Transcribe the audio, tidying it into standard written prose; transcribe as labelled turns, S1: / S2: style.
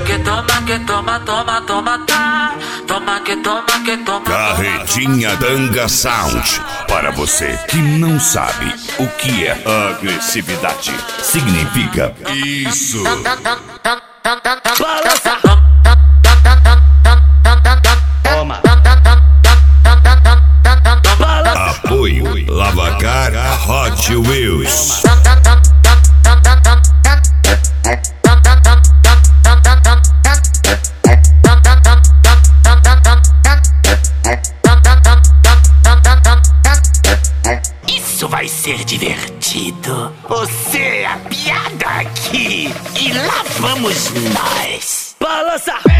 S1: Carretinha Danga Sound. Para você que não sabe o que é agressividade, significa isso.
S2: Balança. Toma.
S1: Apoio Lavacar Hot Wheels.
S3: Isso vai ser divertido. Você é a piada aqui. E lá vamos nós.
S2: Balança.